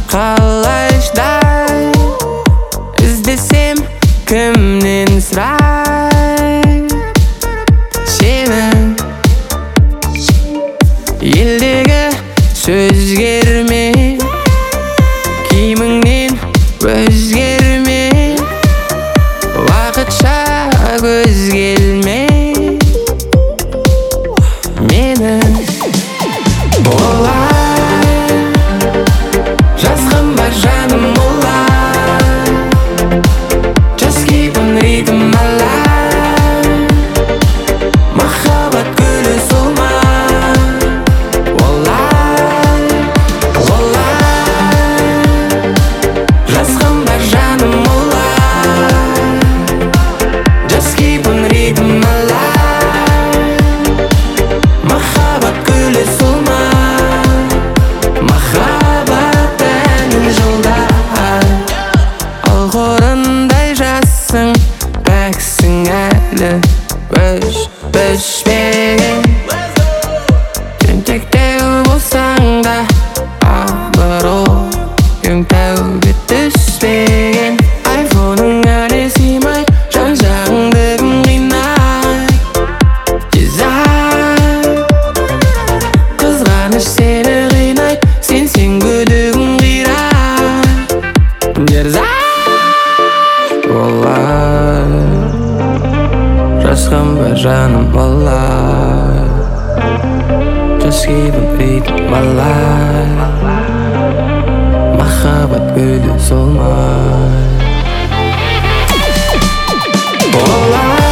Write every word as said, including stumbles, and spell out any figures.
қалайшдай іздесем кімнен сұрай сені елдегі сөзгерме киіміңнен өзгерме уақытша көз келме мені олай жазғым бар жаным олай Just keep on rhythm alive махаббат гүлі солмай олай олай жазғым бар жаным олай Just keep on rhythm alive махаббат гүлі солмай махаббат әнін жолдай ал қорындай жассың пәксің әлі өш өшпеген тентектеу болсаң да абыройың тәуге түспеген айфоның әлі сыймай жан жағыңды кім қинай дизайн қызғаныш сені қинайды сенсең күдігің қирай дерзай олай жазғым бар жаным олай Just keep on rhythm alive махаббат гүлі солмай олай